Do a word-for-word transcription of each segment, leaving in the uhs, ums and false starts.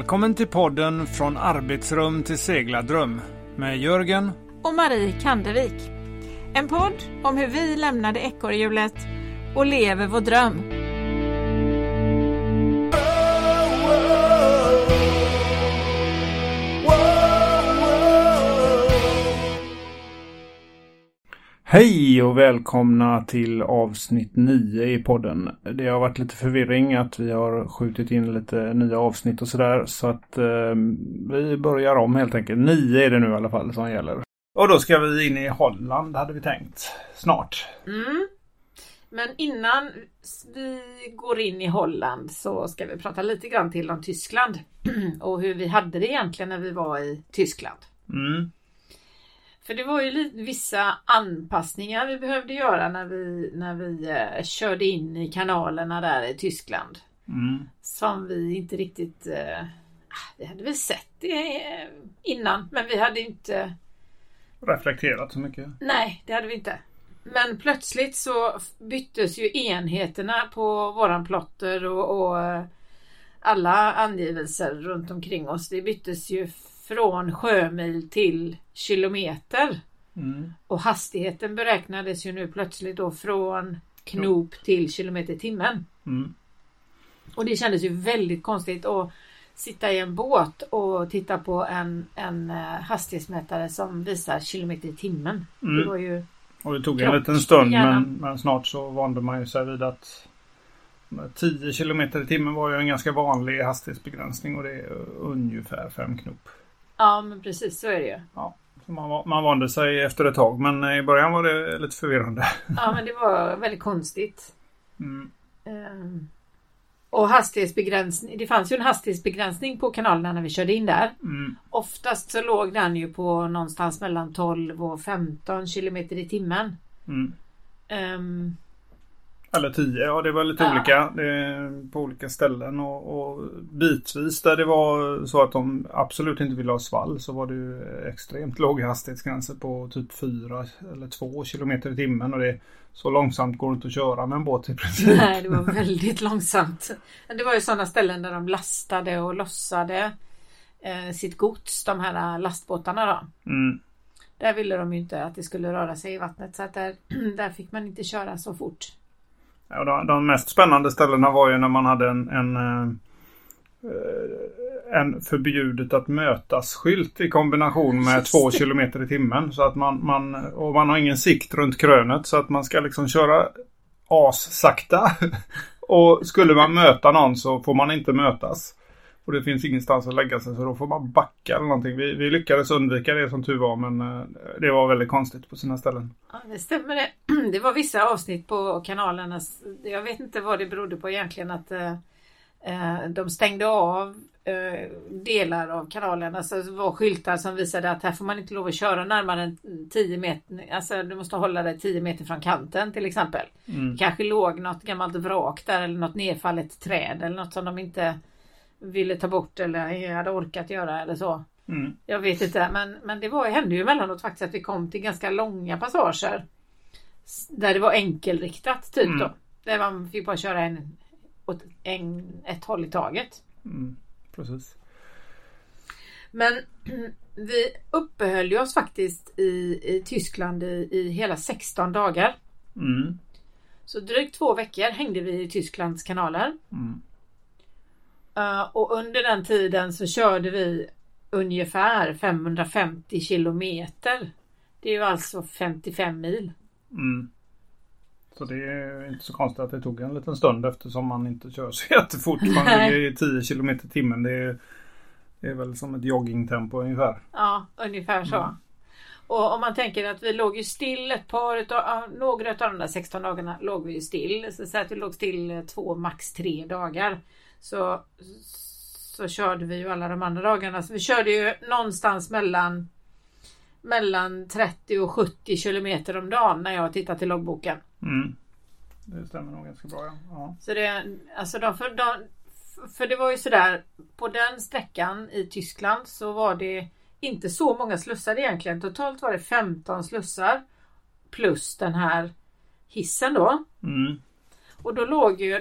Välkommen till podden Från arbetsrum till seglardröm med Jörgen och Marie Kandevik. En podd om hur vi lämnade ekorrhjulet och lever vår dröm. Hej och välkomna till avsnitt nio i podden. Det har varit lite förvirring att vi har skjutit in lite nya avsnitt och sådär. Så att eh, vi börjar om helt enkelt. Nio är det nu i alla fall som gäller. Och då ska vi in i Holland hade vi tänkt. Snart. Mm. Men innan vi går in i Holland så ska vi prata lite grann till om Tyskland. Och hur vi hade det egentligen när vi var i Tyskland. Mm. För det var ju lite, vissa anpassningar vi behövde göra när vi, när vi eh, körde in i kanalerna där i Tyskland. Mm. Som vi inte riktigt... Eh, vi hade väl sett det eh, innan, men vi hade inte... reflekterat så mycket. Nej, det hade vi inte. Men plötsligt så byttes ju enheterna på våran plotter och, och eh, alla angivelser runt omkring oss. Det byttes ju från sjömil till kilometer. Mm. Och hastigheten beräknades ju nu plötsligt då från knop mm. till kilometer i timmen. Mm. Och det kändes ju väldigt konstigt att sitta i en båt och titta på en, en hastighetsmätare som visar kilometer i timmen. Mm. Det var ju och det tog en liten stund men, men snart så vande man ju sig vid att tio kilometer i timmen var ju en ganska vanlig hastighetsbegränsning och det är ungefär fem knop. Ja, men precis så är det ju. Ja, så man, man vande sig efter ett tag, men i början var det lite förvirrande. Ja, men det var väldigt konstigt. Mm. Um, och hastighetsbegränsning, det fanns ju en hastighetsbegränsning på kanalerna när vi körde in där. Mm. Oftast så låg den ju på någonstans mellan tolv och femton kilometer i timmen. Mm. Um, Eller tio, ja det var lite ja. olika det, på olika ställen och, och bitvis där det var så att de absolut inte ville ha svall så var det ju extremt låga hastighetsgränser på typ fyra eller två kilometer i timmen och det så långsamt går det inte att köra med en båt i princip. Nej, det var väldigt långsamt. Det var ju sådana ställen där de lastade och lossade eh, sitt gods, de här lastbåtarna då. Mm. Där ville de ju inte att det skulle röra sig i vattnet så att där, där fick man inte köra så fort. Ja, de, de mest spännande ställena var ju när man hade en, en, en förbjudet att mötas skylt i kombination med två kilometer i timmen. Så att man, man, och man har ingen sikt runt krönet så att man ska liksom köra as sakta. Och skulle man möta någon så får man inte mötas. Och det finns ingenstans att lägga sig så då får man backa eller någonting. Vi, vi lyckades undvika det som tur var men uh, det var väldigt konstigt på sina ställen. Ja, det stämmer det. Det var vissa avsnitt på kanalerna. Jag vet inte vad det berodde på egentligen att uh, uh, de stängde av uh, delar av kanalerna. Så det var skyltar som visade att här får man inte lov att köra närmare än tio meter. Alltså du måste hålla dig tio meter från kanten till exempel. Mm. Kanske låg något gammalt vrak där eller något nedfallet träd eller något som de inte ville ta bort eller hade orkat göra eller så. Mm. Jag vet inte, men, men det var, hände ju emellanåt faktiskt att vi kom till ganska långa passager där det var enkelriktat typ mm. då. Där man fick bara köra en, åt en, ett håll i taget. Mm. Precis. Men vi uppehöll ju oss faktiskt i, i Tyskland i, i hela sexton dagar. Mm. Så drygt två veckor hängde vi i Tysklands kanaler. Mm. Uh, och under den tiden så körde vi ungefär femhundrafemtio kilometer. Det är ju alltså femtiofem mil. Mm. Så det är inte så konstigt att det tog en liten stund eftersom man inte kör så jättefort. Man ligger i tio kilometer i timmen. Det är, det är väl som ett joggingtempo ungefär. Ja, ungefär så. Mm. Och om man tänker att vi låg ju still ett par utav, några av de där sexton dagarna låg vi ju still. Så, så att vi låg still två, max tre dagar. Så, så körde vi ju alla de andra dagarna. Så vi körde ju någonstans mellan, mellan trettio och sjuttio kilometer om dagen när jag tittar till loggboken. Mm. Det stämmer nog ganska bra, ja. Ja. Så det, alltså de, för, de, för det var ju sådär, på den sträckan i Tyskland så var det inte så många slussar egentligen. Totalt var det femton slussar plus den här hissen då. Mm. Och då låg ju de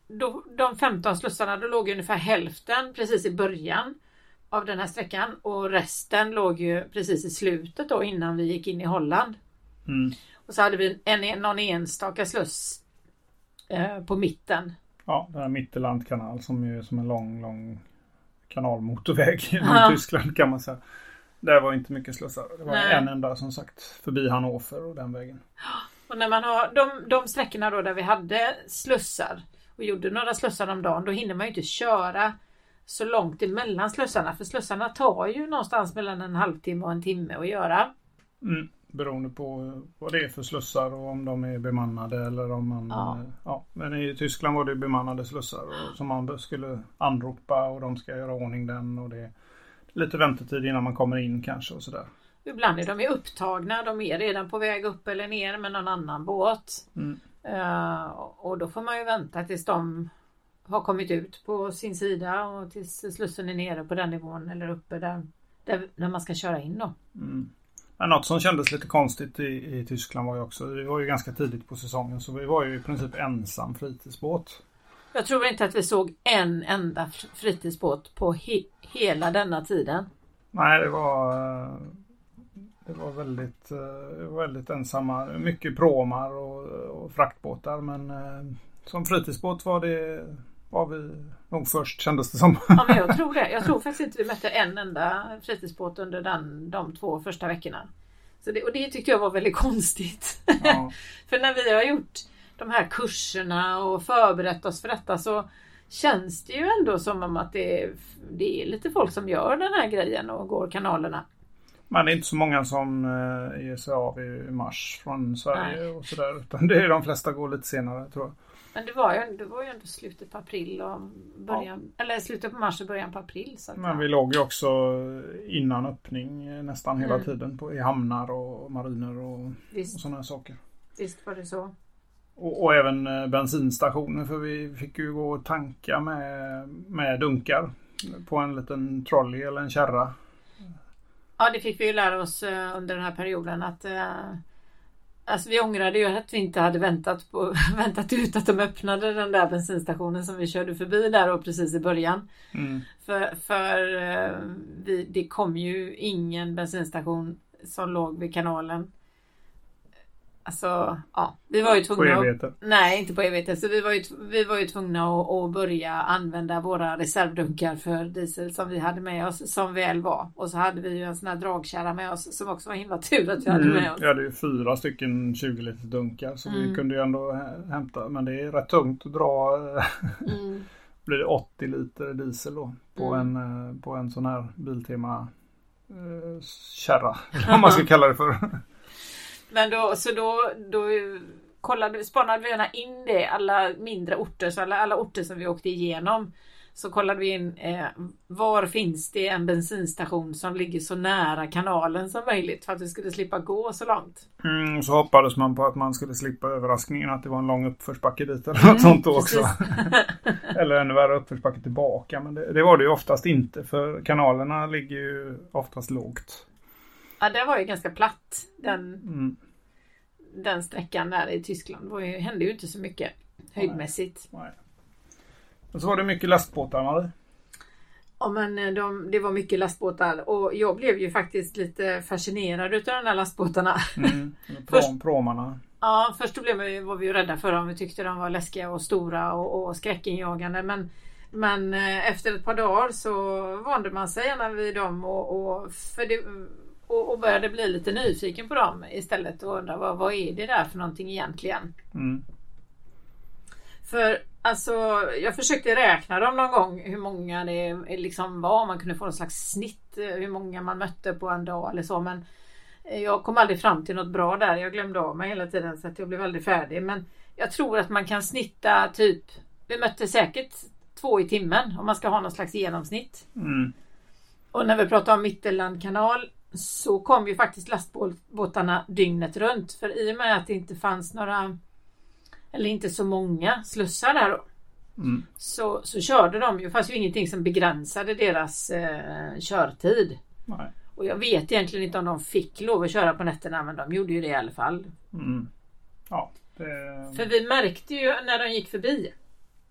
då, de femton slussarna, då låg ungefär hälften precis i början av den här sträckan. Och resten låg ju precis i slutet då innan vi gick in i Holland. Mm. Och så hade vi en, någon enstaka sluss eh, på mitten. Ja, den här Mittellandkanal som är som en lång, lång kanalmotorväg genom ja. Tyskland kan man säga. Där var inte mycket slussar. Det var Nej. en enda som sagt förbi Hannover och den vägen. Och när man har de, de sträckorna då där vi hade slussar och gjorde några slussar om dagen, då hinner man ju inte köra så långt emellan slussarna. För slussarna tar ju någonstans mellan en halvtimme och en timme att göra. Mm. Beroende på vad det är för slussar och om de är bemannade eller om man... Ja. Ja, men i Tyskland var det bemannade slussar och, som man skulle anropa och de ska göra ordning den och det är lite väntetid innan man kommer in kanske och sådär. Ibland är de ju upptagna, de är redan på väg upp eller ner med någon annan båt. Mm. Uh, och då får man ju vänta tills de har kommit ut på sin sida och tills slussen är nere på den nivån eller uppe där, där, där man ska köra in då. Mm. Men något som kändes lite konstigt i, i Tyskland var ju också, vi var ju ganska tidigt på säsongen så vi var ju i princip ensam fritidsbåt. Jag tror inte att vi såg en enda fritidsbåt på he- hela denna tiden. Nej, det var det var väldigt, väldigt ensamma, mycket pråmar och, och fraktbåtar men som fritidsbåt var det var vi nog först kändes det som. Ja, men jag tror det. Jag tror faktiskt inte vi mötte en enda fritidsbåt under den, de två första veckorna. Så det, och det tyckte jag var väldigt konstigt. Ja. För när vi har gjort de här kurserna och förberett oss för detta så känns det ju ändå som om att det är, det är lite folk som gör den här grejen och går kanalerna. Men det är inte så många som eh, ger sig av i mars från Sverige. Nej. Och sådär. Utan det är de flesta går lite senare tror jag. Men det var ju, det var ju ändå slutet på april och början, ja. Eller slutet på mars och början på april. Så att, men ja. Vi låg ju också innan öppning nästan hela mm. tiden på, i hamnar och mariner och, och sådana här saker. Visst var det så. Och, och även bensinstationer för vi fick ju gå och tanka med, med dunkar på en liten trolley eller en kärra. Ja, det fick vi ju lära oss under den här perioden att alltså vi ångrade ju att vi inte hade väntat, på, väntat ut att de öppnade den där bensinstationen som vi körde förbi där och precis i början. Mm. För, för vi, det kom ju ingen bensinstation som låg vid kanalen. Alltså, ja, vi var ju tvungna på evigheter. Nej, inte på evigheter. Så vi var ju, vi var ju tvungna att, att börja använda våra reservdunkar för diesel som vi hade med oss, som väl var. Och så hade vi ju en sån här dragkärra med oss som också var himla tur att vi hade med oss. Vi hade ju fyra stycken tjugo liters dunkar så mm. vi kunde ju ändå hämta. Men det är rätt tungt att dra. Mm. Blir det åttio liter diesel då på, mm. en, på en sån här Biltema eh, kärra. Vad man ska kalla det för. Men då, så då, då kollade, spanade vi gärna in det, alla mindre orter, så alla, alla orter som vi åkte igenom, så kollade vi in eh, var finns det en bensinstation som ligger så nära kanalen som möjligt för att vi skulle slippa gå så långt. Mm, så hoppades man på att man skulle slippa överraskningen att det var en lång uppförsbacke dit eller något mm, sånt också. Eller ännu värre uppförsbacke tillbaka, men det, det var det ju oftast inte för kanalerna ligger ju oftast lågt. Ja, det var ju ganska platt, den, mm. den sträckan där i Tyskland. Det var ju, hände ju inte så mycket höjdmässigt. Nej. Nej. Och så var det mycket lastbåtar, Marie. Ja, men de, det var mycket lastbåtar. Och jag blev ju faktiskt lite fascinerad utav de här lastbåtarna. Mm. Prom, promarna. Ja, först då blev vi, var vi ju rädda för dem. Vi tyckte de var läskiga och stora och, och skräckinjagande. Men, men efter ett par dagar så vande man sig gärna vid dem och, och för det... Och, och började bli lite nyfiken på dem istället och undra vad, vad är det där för någonting egentligen. Mm. För alltså jag försökte räkna dem någon gång hur många det liksom var. Man kunde få en slags snitt hur många man mötte på en dag eller så. Men jag kom aldrig fram till något bra där. Jag glömde av mig hela tiden så att jag blev väldigt färdig. Men jag tror att man kan snitta typ, vi mötte säkert två i timmen om man ska ha någon slags genomsnitt. Mm. Och när vi pratar om Mittellandkanal så kom ju faktiskt lastbåtarna dygnet runt. För i och med att det inte fanns några, eller inte så många slussar där då, mm. så, så körde de ju. Det fanns ju ingenting som begränsade deras eh, körtid. Nej. Och jag vet egentligen inte om de fick lov att köra på nätterna, men de gjorde ju det i alla fall. Mm. Ja, det... För vi märkte ju när de gick förbi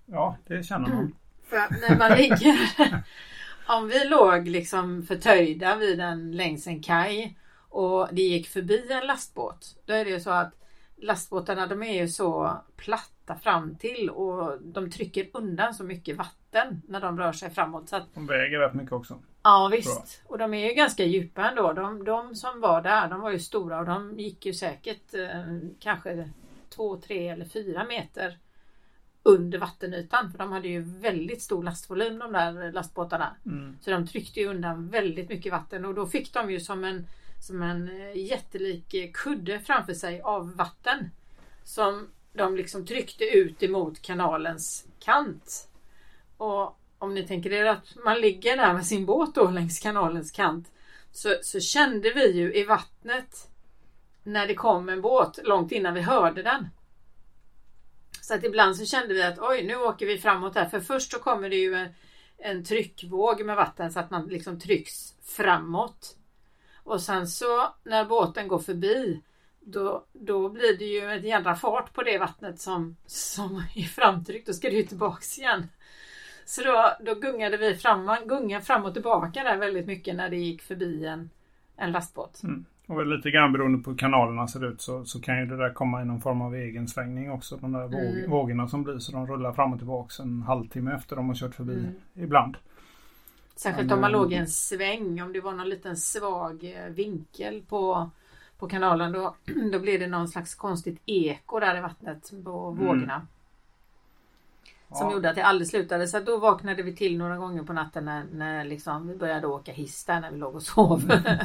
Ja, det känner man. För när man ligger, om vi låg liksom förtöjda vid en, längs en kaj och det gick förbi en lastbåt, då är det ju så att lastbåtarna, de är ju så platta fram till och de trycker undan så mycket vatten när de rör sig framåt. Så att, de väger rätt mycket också. Ja visst, och de är ju ganska djupa ändå. De, de som var där, de var ju stora och de gick ju säkert eh, kanske två, tre eller fyra meter under vattenytan. För de hade ju väldigt stor lastvolym, de där lastbåtarna. Mm. Så de tryckte ju undan väldigt mycket vatten och då fick de ju som en som en jättelik kudde framför sig av vatten som de liksom tryckte ut emot kanalens kant. Och om ni tänker er att man ligger där med sin båt då längs kanalens kant, så, så kände vi ju i vattnet när det kom en båt långt innan vi hörde den. Så att ibland så kände vi att oj, nu åker vi framåt här. För först så kommer det ju en, en tryckvåg med vatten så att man liksom trycks framåt. Och sen så när båten går förbi, då, då blir det ju en jädra fart på det vattnet som, som är framtryckt. Då ska det ju tillbaks igen. Så då, då gungade vi fram, man gungade fram och tillbaka där väldigt mycket när det gick förbi en, en lastbåt. Mm. Och lite grann beroende på hur kanalerna ser ut så, så kan ju det där komma i någon form av egen svängning också. De där våg, mm. vågorna som blir, så de rullar fram och tillbaka en halvtimme efter de har kört förbi mm. ibland. Särskilt om man låg i en sväng, om det var någon liten svag vinkel på, på kanalen, då, då blir det någon slags konstigt eko där i vattnet på mm. vågorna. Som ja. gjorde att det aldrig slutade. Så då vaknade vi till några gånger på natten när, när liksom vi började åka hiss där när vi låg och sov. Mm.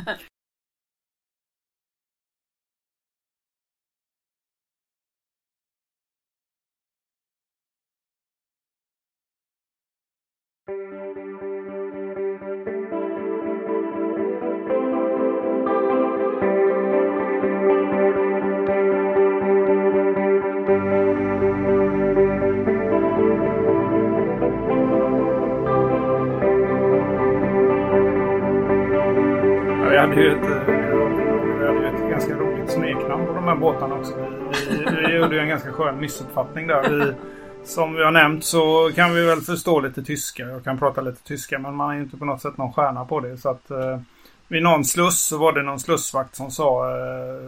Vi hade ju ett, vi hade ju ett ganska roligt smeknamn på de här båtarna också. Vi, vi, vi gjorde ju en ganska skön missuppfattning där. Vi, som vi har nämnt så kan vi väl förstå lite tyska. Jag kan prata lite tyska, men man är ju inte på något sätt någon stjärna på det. Så att eh, vid någon sluss så var det någon slussvakt som sa eh,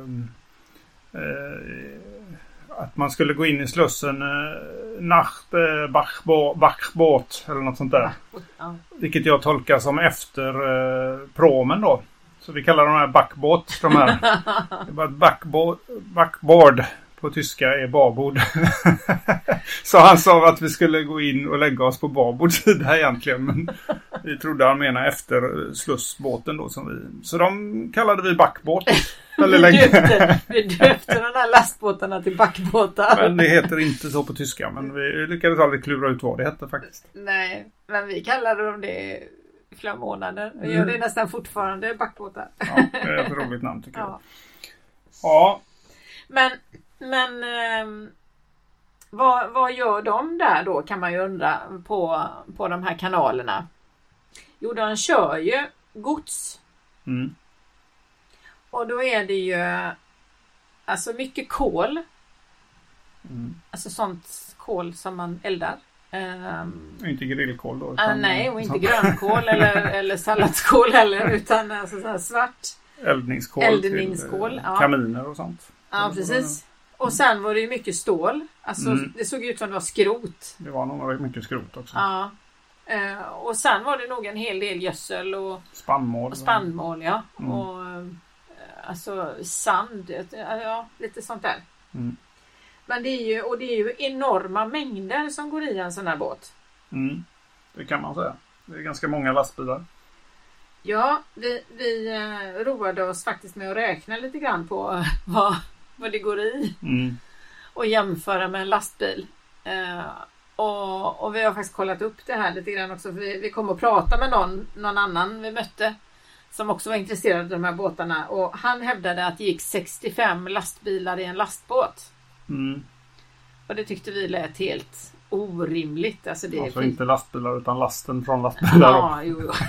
eh, att man skulle gå in i slussen eh, Nacht eh, Bachbo, Bachbåt eller något sånt där. Ja. Vilket jag tolkar som efter eh, promen då. Så vi kallar de här backbåt, de här. Det är bara backboard, backboard på tyska är babord. Så han sa att vi skulle gå in och lägga oss på babord sida egentligen. Men vi trodde han menade efter slussbåten då. Som vi, så de kallade vi backbåt. Eller vi, döpte, vi döpte de här lastbåtarna till backbåtar. Men det heter inte så på tyska. Men vi lyckades aldrig klura ut vad det hette faktiskt. Nej, men vi kallade dem det i flera månader. Vi gör det nästan fortfarande, backbåtar. Ja, det är ett roligt namn tycker ja. jag. Ja. Men, men eh, vad, vad gör de där då, kan man ju undra, på, på de här kanalerna? Jo, de kör ju gods. Mm. Och då är det ju alltså mycket kol. Mm. Alltså sånt kol som man eldar. Um, inte grillkål då? Utan, uh, nej, och inte grönkål eller, eller salladskål heller, utan alltså så här svart eldningskål, eldningskål till, ja. kaminer och sånt. Ja, precis. Och sen var det ju mycket stål. Alltså mm. det såg ut som det var skrot. Det var nog mycket skrot också. Ja. Uh, och sen var det nog en hel del gödsel och spannmål. Och spannmål, ja. Mm. Och uh, alltså sand, ja, lite sånt där. Mm. Men det är ju, och det är ju enorma mängder som går i en sån här båt. Mm, det kan man säga. Det är ganska många lastbilar. Ja, vi, vi eh, roade oss faktiskt med att räkna lite grann på eh, vad, vad det går i. Mm. Och jämföra med en lastbil. Eh, och, och vi har faktiskt kollat upp det här lite grann också. För vi, vi kom och pratade med någon, någon annan vi mötte. Som också var intresserad av de här båtarna. Och han hävdade att det gick sextiofem lastbilar i en lastbåt. Mm. Och det tyckte vi lät helt orimligt. Alltså, det alltså är inte lastbilar utan lasten från lastbilar. Ja, jo, jo.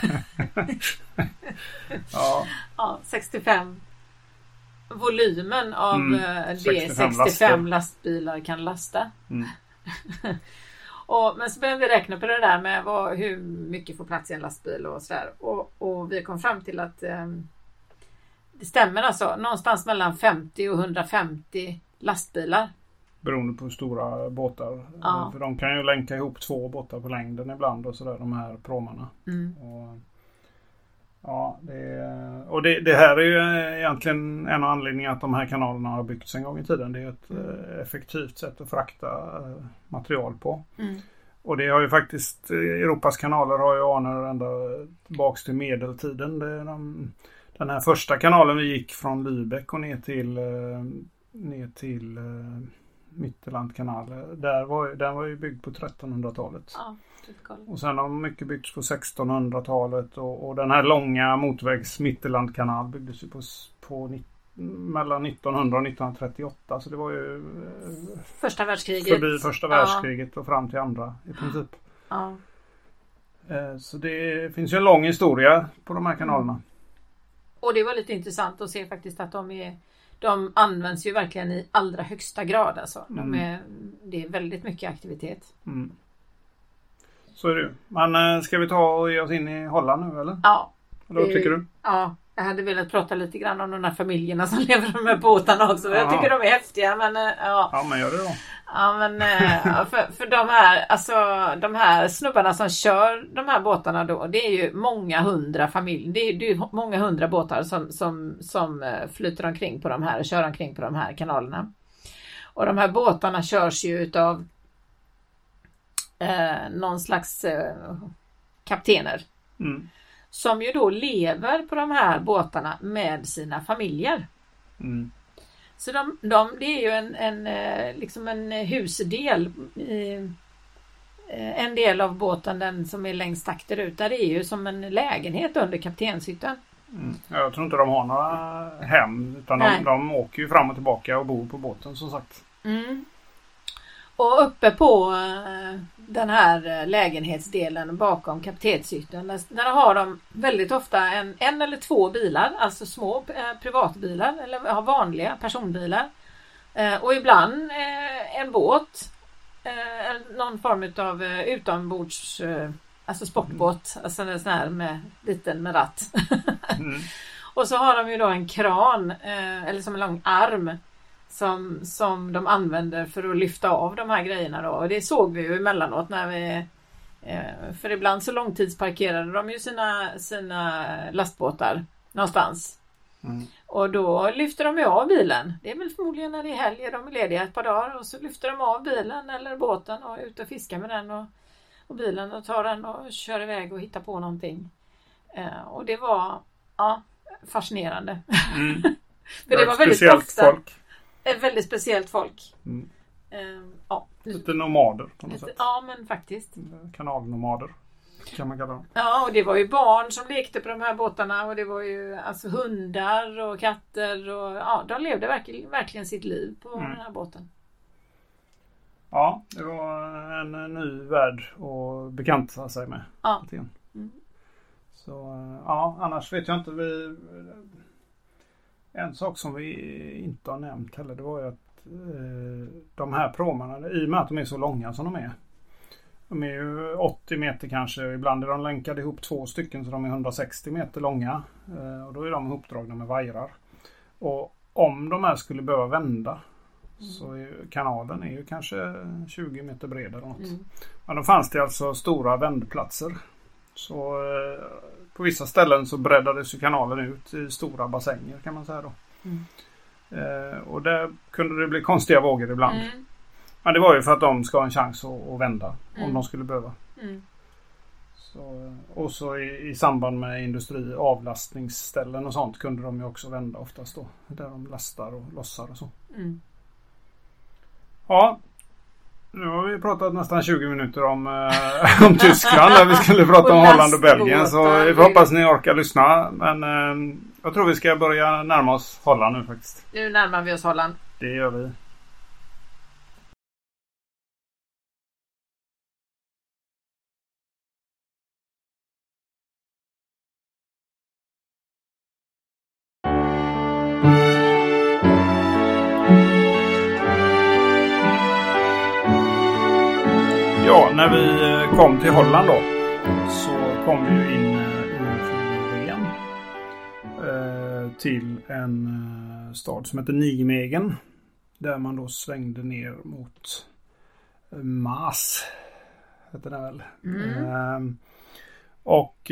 ja. ja, sextiofem. Volymen av mm, sextiofem det sextiofem laster. lastbilar kan lasta. Mm. Och, men så började vi räkna på det där med vad, hur mycket får plats i en lastbil och sådär. Och, och vi kom fram till att eh, det stämmer alltså. Någonstans mellan femtio och hundrafemtio lastbilar. Beroende på hur stora båtar. Ja. För de kan ju länka ihop två båtar på längden ibland och sådär, de här pråmarna. Mm. Och, ja, det, och det, det här är ju egentligen en av anledningarna att de här kanalerna har byggts en gång i tiden. Det är ett mm. effektivt sätt att frakta material på. Mm. Och det har ju faktiskt, Europas kanaler har ju anor ända tillbaks till medeltiden. Det är de, den här första kanalen vi gick från Lübeck och ner till, ner till Mittelland kanal. Där var, den var ju byggd på trettonhundratalet. Ja, och sen har mycket byggts på sextonhundratalet och, och den här långa motvägs Mittelland kanal byggdes ju på, på mellan nittonhundra och nittonhundratrettioåtta, så det var ju första världskriget. Förbi första världskriget ja. Och fram till andra i princip. Ja. Så det finns ju en lång historia på de här kanalerna. Mm. Och det var lite intressant att se faktiskt att de är de används ju verkligen i allra högsta grad alltså. De är, det är väldigt mycket aktivitet. Mm. Så är det ju. Men ska vi ta och ge oss in i Holland nu eller? Ja. Eller vad tycker du? Ja, jag hade velat prata lite grann om de här familjerna som lever i de här båtarna också. Ja. Jag tycker de är häftiga men ja. Ja, men gör det då. Ja, men för, för de här alltså de här snubbarna som kör de här båtarna då, det är ju många hundra familjer. Det är, det är många hundra båtar som, som, som flyter omkring på de här och kör omkring på de här kanalerna. Och de här båtarna körs ju utav eh, någon slags eh, kaptener. Mm. Som ju då lever på de här båtarna med sina familjer. Mm. Så de, de, det är ju en, en, liksom en husdel. En del av båten, den som är längst akterut, där är ju som en lägenhet under kaptenshytten. Mm. Jag tror inte de har några hem, utan de, de åker ju fram och tillbaka och bor på båten som sagt. Mm. Och uppe på den här lägenhetsdelen bakom kaptenshytten, där har de väldigt ofta en, en eller två bilar, alltså små eh, privatbilar eller har vanliga personbilar. Eh, och ibland eh, en båt, eh, någon form av eh, utombords, eh, alltså sportbåt, alltså en sån här med liten med ratt. Mm. Och så har de ju då en kran, eh, eller som en lång arm, Som, som de använder för att lyfta av de här grejerna då. Och det såg vi ju emellanåt när vi eh, för ibland så långtidsparkerade de ju sina, sina lastbåtar någonstans. Mm. Och då lyfter de ju av bilen. Det är väl förmodligen när det är helg, de är lediga ett par dagar. Och så lyfter de av bilen eller båten och ut och fiskar med den och, och bilen och tar den och kör iväg och hittar på någonting. Eh, och det var ja, fascinerande. Mm. För det var väldigt ofta folk. Ett väldigt speciellt folk. Mm. Uh, ja. Lite nomader på något Lite, sätt. Ja, men faktiskt. Kanalnomader kan man kalla dem. Ja, och det var ju barn som lekte på de här båtarna. Och det var ju alltså hundar och katter. Och, ja, de levde verkligen, verkligen sitt liv på mm. den här båten. Ja, det var en, en ny värld att bekanta sig med. Ja. Mm. Så ja, annars vet jag inte. Vi... En sak som vi inte har nämnt heller, det var ju att eh, de här pråmarna, i och med att de är så långa som de är. De är ju åttio meter kanske, ibland är de länkade ihop två stycken så de är hundrasextio meter långa. Eh, och då är de ihopdragna med vajrar. Och om de här skulle behöva vända mm. så är ju, kanalen är ju kanske tjugo meter bred eller något. Mm. Men då fanns det alltså stora vändplatser. Så eh, på vissa ställen så breddades ju kanalen ut i stora bassänger kan man säga då. Mm. Eh, och där kunde det bli konstiga vågor ibland. Mm. Men det var ju för att de ska ha en chans att, att vända mm. om de skulle behöva. Mm. Så, och så i, i samband med industri, avlastningsställen och sånt kunde de ju också vända oftast då. Där de lastar och lossar och så. Mm. Ja. Nu har vi pratat nästan tjugo minuter om, eh, om Tyskland där vi skulle prata om Holland och Belgien. Så vi hoppas ni orkar lyssna. Men eh, jag tror vi ska börja närma oss Holland nu faktiskt. Nu närmar vi oss Holland. Det gör vi. när vi kom till Holland då så kom vi in i Ren till en stad som heter Nijmegen. Där man då svängde ner mot Maas. Heter det väl. Mm. Och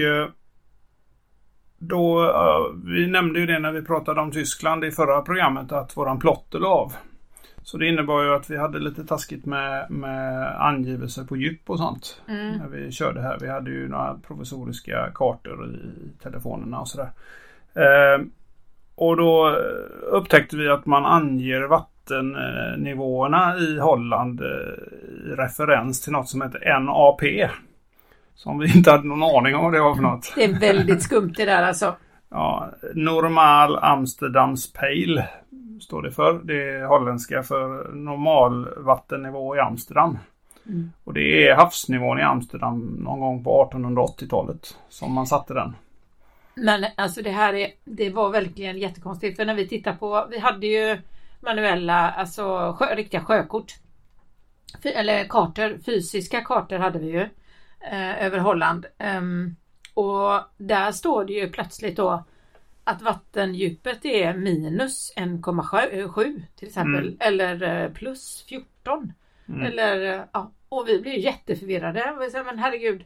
då, vi nämnde ju det när vi pratade om Tyskland i förra programmet att våran plotter la av. Så det innebar ju att vi hade lite taskigt med, med angivelser på djup och sånt. Mm. När vi körde här. Vi hade ju några provisoriska kartor i telefonerna och sådär. Eh, och då upptäckte vi att man anger vattennivåerna i Holland i referens till något som heter N A P. Som vi inte hade någon aning om vad det var för något. Det är väldigt skumt det där alltså. Ja, normal Amsterdams Pale står det för. Det är holländska för normal vattennivå i Amsterdam. Mm. Och det är havsnivån i Amsterdam någon gång på artonhundraåttiotalet som man satte den. Men alltså det här är, det var verkligen jättekonstigt. För när vi tittar på, vi hade ju manuella, alltså sjö, riktiga sjökort. F- eller kartor, fysiska kartor hade vi ju eh, över Holland. Um, och där står det ju plötsligt då att vattendjupet är minus en komma sju till exempel. Mm. Eller plus fjorton. Mm. Eller, ja, och vi blir jätteförvirrade. Vi säger, men herregud,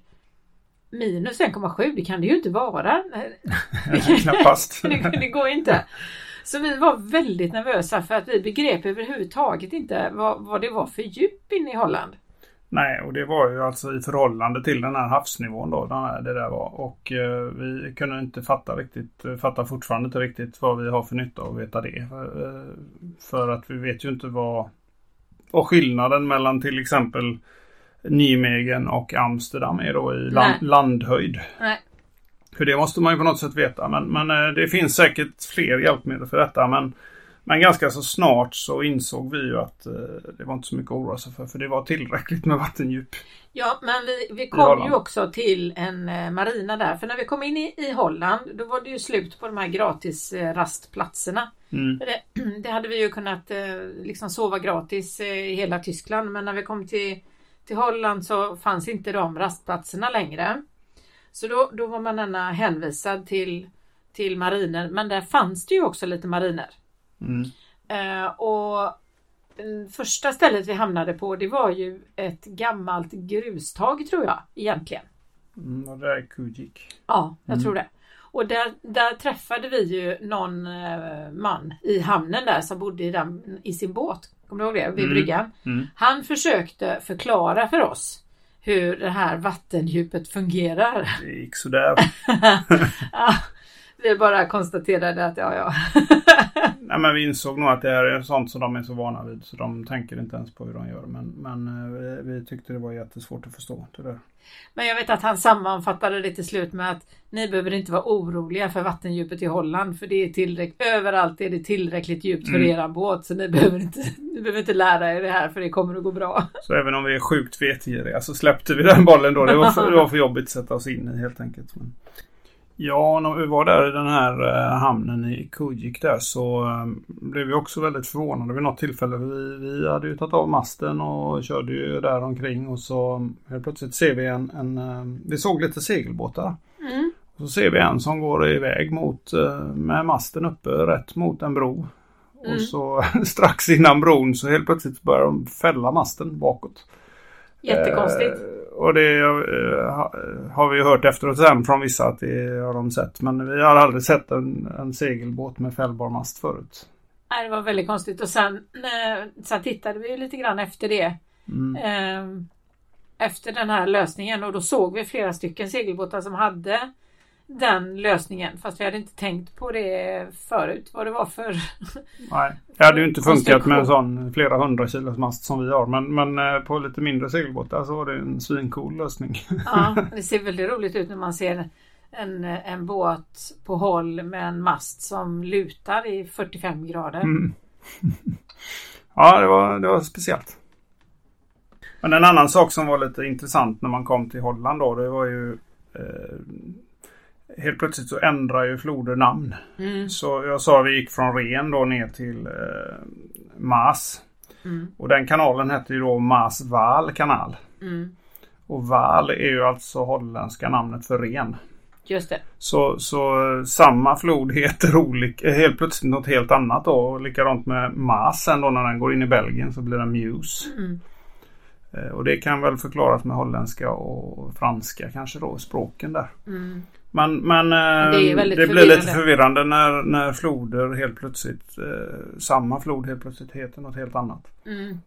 minus en komma sju, det kan det ju inte vara. Knappast. det, det går inte. Så vi var väldigt nervösa för att vi begrep överhuvudtaget inte vad, vad det var för djup inne i Holland. Nej, och det var ju alltså i förhållande till den här havsnivån då, den här, det där var. Och eh, vi kunde inte fatta riktigt, fatta fortfarande inte riktigt vad vi har för nytta av att veta det. För, eh, för att vi vet ju inte vad, vad skillnaden mellan till exempel Nijmegen och Amsterdam är då i land, landhöjd. Nej. För det måste man ju på något sätt veta. Men, men eh, det finns säkert fler hjälpmedel för detta, men Men ganska så snart så insåg vi ju att eh, det var inte så mycket att oroa sig för. För det var tillräckligt med vattendjup. Ja, men vi, vi kom ju också till en eh, marina där. För när vi kom in i, i Holland, då var det ju slut på de här gratis eh, rastplatserna. Mm. Det, det hade vi ju kunnat eh, liksom sova gratis eh, i hela Tyskland. Men när vi kom till, till Holland så fanns inte de rastplatserna längre. Så då, då var man gärna hänvisad till, till mariner. Men där fanns det ju också lite mariner. Mm. Uh, och första stället vi hamnade på, det var ju ett gammalt grustag tror jag egentligen. Mm, och det är Kujik. Ja, jag mm. tror det. Och där, där träffade vi ju någon uh, man i hamnen där som bodde i, den, i sin båt. Kommer du ihåg det? Vid mm. bryggan. Mm. Han försökte förklara för oss hur det här vattendjupet fungerar. Det gick sådär. Ja. Vi bara konstaterade att ja, ja. Nej, men vi insåg nog att det här är sånt som de är så vana vid. Så de tänker inte ens på hur de gör. Men, men vi, vi tyckte det var jättesvårt att förstå det där. Men jag vet att han sammanfattade det till slut med att ni behöver inte vara oroliga för vattendjupet i Holland. För det är tillräckligt, överallt är det tillräckligt djupt för mm. era båt. Så ni behöver, inte, ni behöver inte lära er det här för det kommer att gå bra. Så även om vi är sjukt vetgiriga så släppte vi den bollen då. Det var för, det var för jobbigt att sätta oss in i helt enkelt. Men... Ja, när vi var där i den här eh, hamnen i Kujik där så eh, blev vi också väldigt förvånade vid något tillfälle. Vi, vi hade ju tagit av masten och körde ju där omkring och så helt plötsligt ser vi en, en eh, vi såg lite segelbåtar. Mm. Och så ser vi en som går iväg mot, eh, med masten uppe rätt mot en bro. Mm. Och så strax innan bron så helt plötsligt börjar de fälla masten bakåt. Jättekonstigt. Eh, och det eh, har vi ju hört efteråt sen från vissa att det har de sett. Men vi har aldrig sett en, en segelbåt med fällbar mast förut. Nej, det var väldigt konstigt. Och sen, eh, sen tittade vi ju lite grann efter det. Mm. Eh, efter den här lösningen. Och då såg vi flera stycken segelbåtar som hade den lösningen. Fast vi hade inte tänkt på det förut. Vad det var för... Nej, det hade ju inte funkat med en sån flera hundra kilos mast som vi har. Men, men på lite mindre segelbåtar så var det en svincool lösning. Ja, det ser väldigt roligt ut när man ser en, en båt på håll med en mast som lutar i fyrtiofem grader. Mm. Ja, det var, det var speciellt. Men en annan sak som var lite intressant när man kom till Holland då, det var ju... Eh, helt plötsligt så ändrar ju floder namn. Mm. Så jag sa att vi gick från Ren då ner till eh, Maas. Mm. Och den kanalen hette ju då Maas-Waal kanal. Mm. Och Waal är ju alltså holländska namnet för ren. Just det. Så, så samma flod heter olika, helt plötsligt något helt annat då. Och likadant med Maas sen då när den går in i Belgien så blir den Meuse. Mm. Eh, och det kan väl förklaras med holländska och franska kanske då, språken där. Mm. Men, men eh, det, det blir lite förvirrande när, när floder helt plötsligt, eh, samma flod helt plötsligt heter något helt annat. Mm.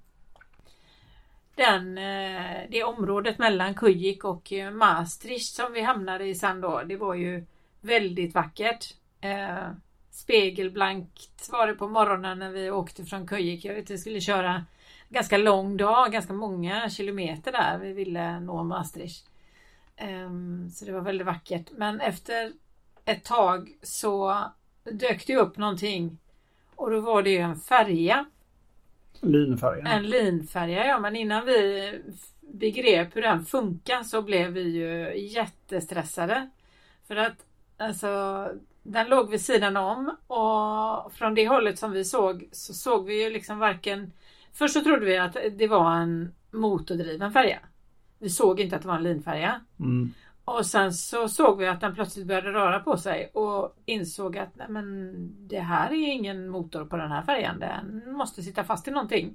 Den, det området mellan Kujik och Maastricht som vi hamnade i sen då, det var ju väldigt vackert. Eh, spegelblankt var det på morgonen när vi åkte från Kujik. Jag vet, vi skulle köra ganska lång dag, ganska många kilometer där. Vi ville nå Maastricht. Eh, så det var väldigt vackert. Men efter ett tag så dök det upp någonting. Och då var det ju en färja. Linfärja. En linfärja, ja. Men innan vi begrep hur den funkar så blev vi ju jättestressade. För att alltså, den låg vid sidan om och från det hållet som vi såg så såg vi ju liksom varken... Först så trodde vi att det var en motordriven färja. Vi såg inte att det var en linfärja. Mm. Och sen så såg vi att den plötsligt började röra på sig och insåg att nej, men det här är ingen motor på den här färjan. Den måste sitta fast i någonting.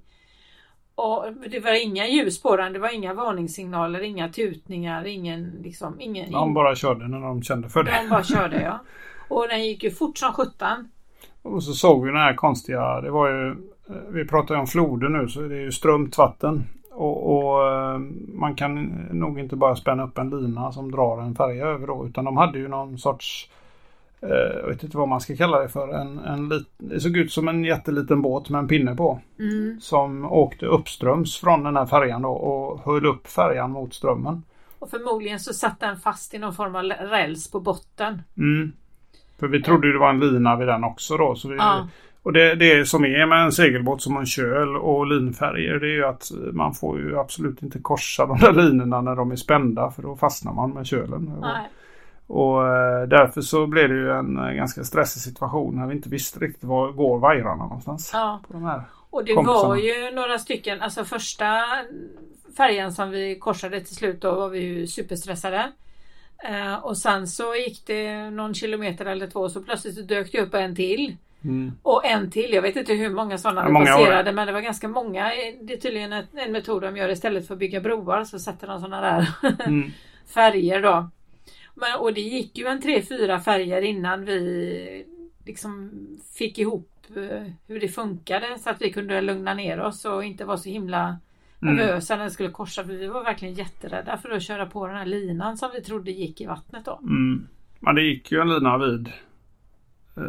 Och det var inga ljus på den, det var inga varningssignaler, inga tutningar, ingen liksom... Ingen, de bara körde när de kände för det. De bara körde, ja. Och den gick ju fort som sjutton. Och så såg vi den här konstiga, det var ju, vi pratar ju om floder nu så det är ju strömt vatten. Och, och man kan nog inte bara spänna upp en lina som drar en färja över då, utan de hade ju någon sorts, eh, jag vet inte vad man ska kalla det för, en, en lit, det såg ut som en jätteliten båt med en pinne på, mm. som åkte uppströms från den här färjan då och höll upp färjan mot strömmen. Och förmodligen så satt den fast i någon form av räls på botten. Mm. För vi trodde ju det var en lina vid den också då, så vi... Ja. Och det, det som är med en segelbåt som en köl och linfärger, det är ju att man får ju absolut inte korsa de där linorna när de är spända, för då fastnar man med kölen. Nej. Och, och därför så blev det ju en ganska stressig situation när vi inte visste riktigt var går vajrarna någonstans. Ja. På de här och det kompisarna. Var ju några stycken, alltså första färjan som vi korsade till slut då var vi ju superstressade. Uh, och sen så gick det någon kilometer eller två så plötsligt så dök det upp en till. Mm. Och en till, jag vet inte hur många sådana de passerade, men det var ganska många. Det är tydligen en, en metod de gör istället för att bygga broar, så sätter de sådana där mm. färger då. Men, och det gick ju en tre, fyra färger innan vi liksom fick ihop uh, hur det funkade så att vi kunde lugna ner oss och inte vara så himla mm. nervösa när det skulle korsa, för vi var verkligen jätterädda för att köra på den här linan som vi trodde gick i vattnet då. Mm. Men det gick ju en lina vid uh,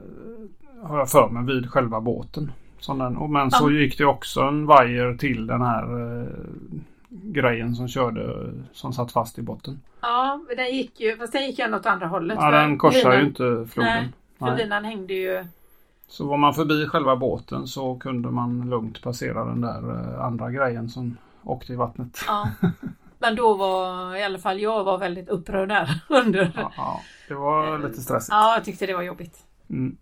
har jag för mig vid själva båten. Som den, och men så gick det också en vajer till den här uh, grejen som körde, som satt fast i botten. Ja, den gick ju, fast den gick ju åt andra hållet. Ja, den korsar ju inte floden. Nej, för linan hängde ju. Så var man förbi själva båten så kunde man lugnt passera den där uh, andra grejen som åkte i vattnet. Ja. Men då var i alla fall jag var väldigt upprörd där under. Ja, ja, det var lite stressigt. Ja, jag tyckte det var jobbigt. Mm.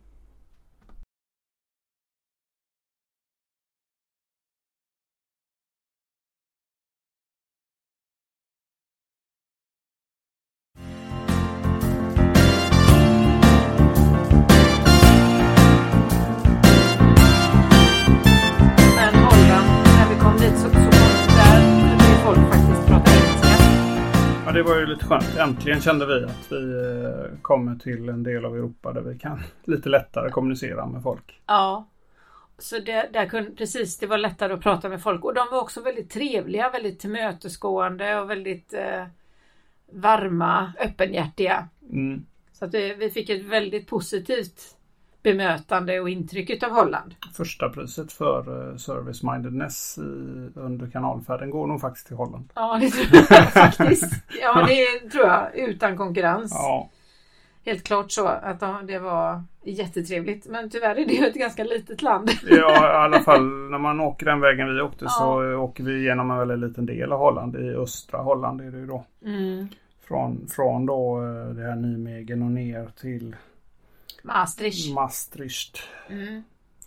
Det var ju lite skönt. Äntligen kände vi att vi kommer till en del av Europa där vi kan lite lättare kommunicera med folk. Ja, så det, där kunde, precis, det var lättare att prata med folk. Och de var också väldigt trevliga, väldigt tillmötesgående och väldigt eh, varma, öppenhjärtiga. Mm. Så att vi, vi fick ett väldigt positivt bemötande och intryck utav Holland. Första priset för uh, service mindedness i, under kanalfärden går nog faktiskt till Holland. Ja, det tror jag faktiskt. Ja, det tror jag, utan konkurrens. Ja. Helt klart så att det var jättetrevligt. Men tyvärr är det ju ett ganska litet land. Ja, i alla fall när man åker den vägen vi åkte, ja. Så åker vi genom en väldigt liten del av Holland. I östra Holland är det ju då. Mm. Från, från då det här Nijmegen och ner till Maastricht. Maastricht. Mm.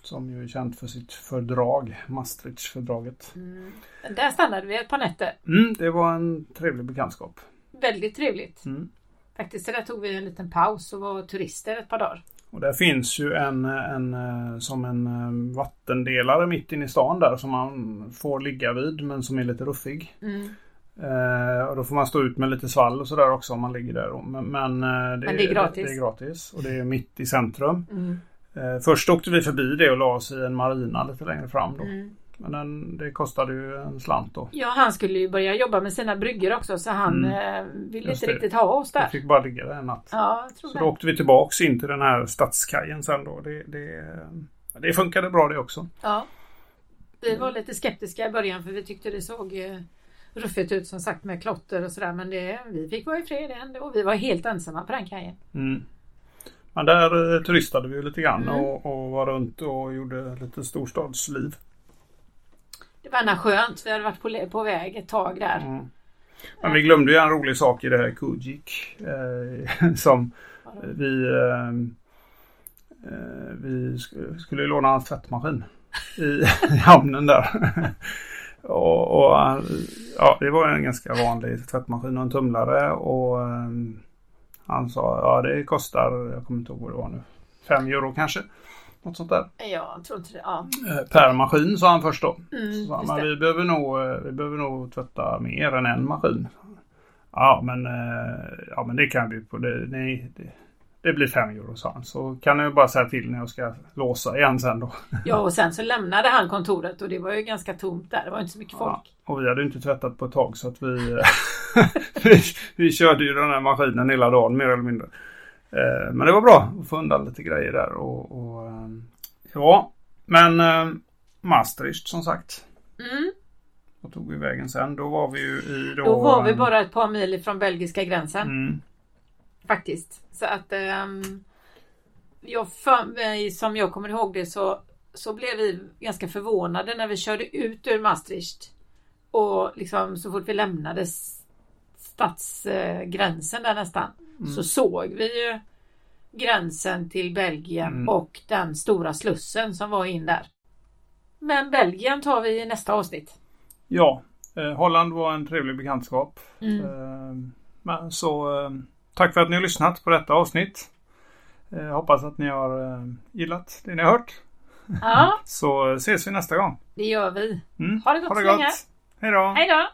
som ju är känt för sitt fördrag, Maastricht-fördraget. Mm. Där stannade vi ett par nätter. Mm, det var en trevlig bekantskap. Väldigt trevligt. Mm. Faktiskt så där tog vi en liten paus och var turister ett par dagar. Och där finns ju en, en som en vattendelare mitt inne i stan där som man får ligga vid men som är lite ruffig. Mm. Eh, och då får man stå ut med lite svall och sådär också om man ligger där. Men, men, det, men det är gratis. Det, det är gratis och det är mitt i centrum. Mm. Eh, först åkte vi förbi det och la oss i en marina lite längre fram då. Mm. Men den, det kostade ju en slant då. Ja, han skulle ju börja jobba med sina brygger också så han mm. eh, ville inte riktigt ha oss där. Vi fick bara ligga där en natt. Ja, jag tror så det. Då åkte vi tillbaks in till den här stadskajen sen då. Det, det, det funkade bra det också. Ja, vi var lite skeptiska i början för vi tyckte det såg eh, ruffigt ut som sagt med klotter och sådär. Men det, vi fick vara i fred ändå och vi var helt ensamma på den kajen. Mm. Men där eh, turistade vi ju lite grann mm. och, och var runt och gjorde lite storstadsliv. Det var ändå skönt. Vi hade varit på, på väg ett tag där. Mm. Men vi glömde ju en rolig sak i det här Kujik. Eh, som vi, eh, vi sk- skulle låna en tvättmaskin i, i hamnen där. och, och ja, det var en ganska vanlig tvättmaskin och en tumlare. Och eh, han sa, ja det kostar, jag kommer inte ihåg vad det var nu, fem euro kanske. Något sånt där. Ja, jag tror inte det. Ja. Per maskin sa han först då. Mm, så, men vi behöver, nog, vi behöver nog tvätta mer än en maskin. Ja men, ja, men det kan vi på. Det, nej, det, det blir fem euro sa han. Så kan jag bara säga till när jag ska låsa igen sen då. Ja och sen så lämnade han kontoret och det var ju ganska tomt där. Det var inte så mycket folk. Ja, och vi hade inte tvättat på ett tag så att vi, vi, vi körde ju den här maskinen hela dagen mer eller mindre. Men det var bra att få undan lite grejer där och, och ja, men äh, Maastricht som sagt. Mm. Då tog vi vägen sen. Då var vi ju i då... Då var vi bara ett par mil från belgiska gränsen. Mm. Faktiskt. Så att ähm, jag för mig, som jag kommer ihåg det så, så blev vi ganska förvånade när vi körde ut ur Maastricht. Och liksom så fort vi lämnade stadsgränsen där nästan. Mm. Så såg vi ju gränsen till Belgien mm. och den stora slussen som var in där. Men Belgien tar vi i nästa avsnitt. Ja, eh, Holland var en trevlig bekantskap. Mm. Eh, men så eh, tack för att ni har lyssnat på detta avsnitt. Eh, hoppas att ni har eh, gillat det ni har hört. Ja. Så ses vi nästa gång. Det gör vi. Mm. Ha det gott ha det så länge. Gott. Hej då. Hej då.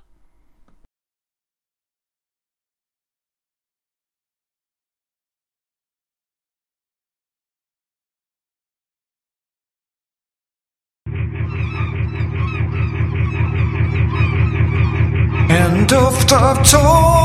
En doft av tår